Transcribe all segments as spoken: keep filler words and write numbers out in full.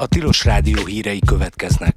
A Tilos Rádió hírei következnek.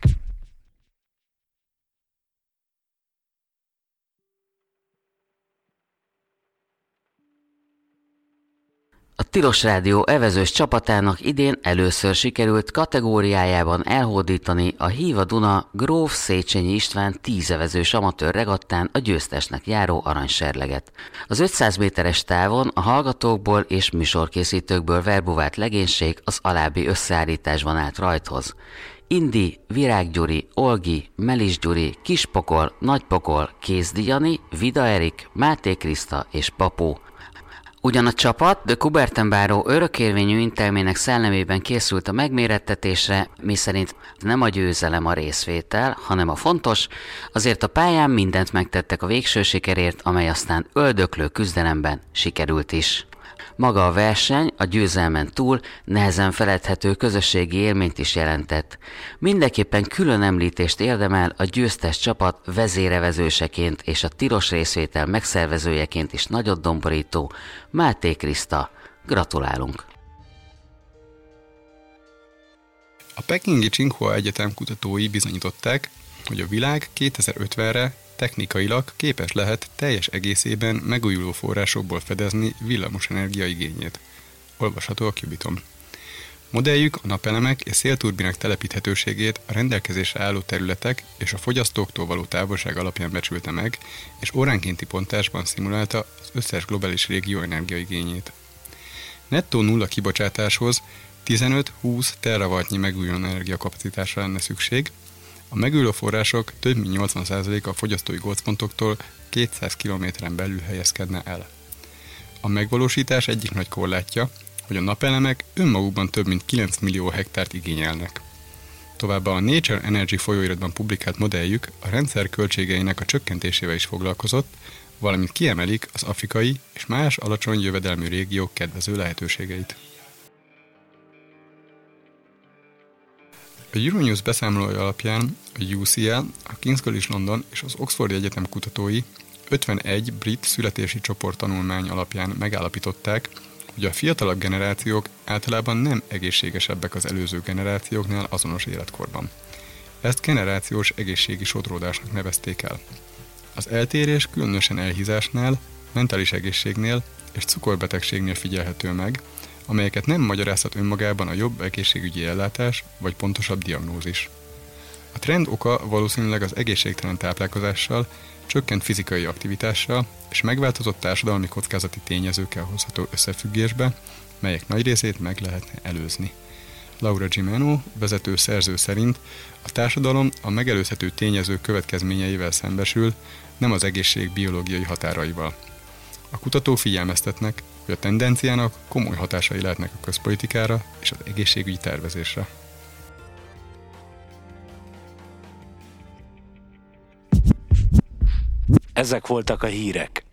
A Tilos Rádió evezős csapatának idén először sikerült kategóriájában elhódítani a Hiva Duna Gróf Széchenyi István tíz evezős amatőr regattán a győztesnek járó aranyserleget. Az ötszáz méteres távon a hallgatókból és műsorkészítőkből verbuvált legénység az alábbi összeállításban állt rajthoz. Indi, Virág Gyuri, Olgi, Melis Gyuri, Kispokol, Nagypokol, Kézdi Jani, Vida Erik, Máté Kriszta és Papó. Ugyan a csapat de Kubertenbáró örökérvényű intelmének szellemében készült a megmérettetésre, miszerint nem a győzelem a részvétel, hanem a fontos, azért a pályán mindent megtettek a végső sikerért, amely aztán öldöklő küzdelemben sikerült is. Maga a verseny a győzelmen túl nehezen feledhető közösségi élményt is jelentett. Mindenképpen külön említést érdemel a győztes csapat vezérevezőseként és a tilos részvétel megszervezőjeként is nagyot domborító Máté Kriszta. Gratulálunk! A pekingi Tsinghua Egyetem kutatói bizonyították, hogy a világ kétezer-ötvenre technikailag képes lehet teljes egészében megújuló forrásokból fedezni villamosenergia igényét. Olvasható a Cubiton. Modelljük a napelemek és szélturbinák telepíthetőségét a rendelkezésre álló területek és a fogyasztóktól való távolság alapján becsülte meg, és óránkénti pontásban szimulálta az összes globális régió energiaigényét. Nettó nulla kibocsátáshoz tizenöt-húsz terawattnyi megújuló energiakapacitásra lenne szükség. A megújuló források több mint nyolcvan százaléka a fogyasztói gócpontoktól kétszáz kilométeren belül helyezkedne el. A megvalósítás egyik nagy korlátja, hogy a napelemek önmagukban több mint kilenc millió hektárt igényelnek. Továbbá a Nature Energy folyóiratban publikált modelljük a rendszer költségeinek a csökkentésével is foglalkozott, valamint kiemelik az afrikai és más alacsony jövedelmű régiók kedvező lehetőségeit. A Euronews beszámolója alapján a U C L, a King's College London és az Oxfordi Egyetem kutatói ötvenegy brit születési csoport tanulmány alapján megállapították, hogy a fiatalabb generációk általában nem egészségesebbek az előző generációknál azonos életkorban. Ezt generációs egészségi sodródásnak nevezték el. Az eltérés különösen elhízásnál, mentális egészségnél és cukorbetegségnél figyelhető meg, amelyeket nem magyarázhat önmagában a jobb egészségügyi ellátás vagy pontosabb diagnózis. A trend oka valószínűleg az egészségtelen táplálkozással, csökkent fizikai aktivitással és megváltozott társadalmi kockázati tényezőkkel hozható összefüggésbe, melyek nagy részét meg lehetne előzni. Laura Gimeno, vezető szerző szerint a társadalom a megelőzhető tényezők következményeivel szembesül, nem az egészség biológiai határaival. A kutatók figyelmeztetnek, hogy a tendenciának komoly hatásai lehetnek a közpolitikára és az egészségügyi tervezésre. Ezek voltak a hírek.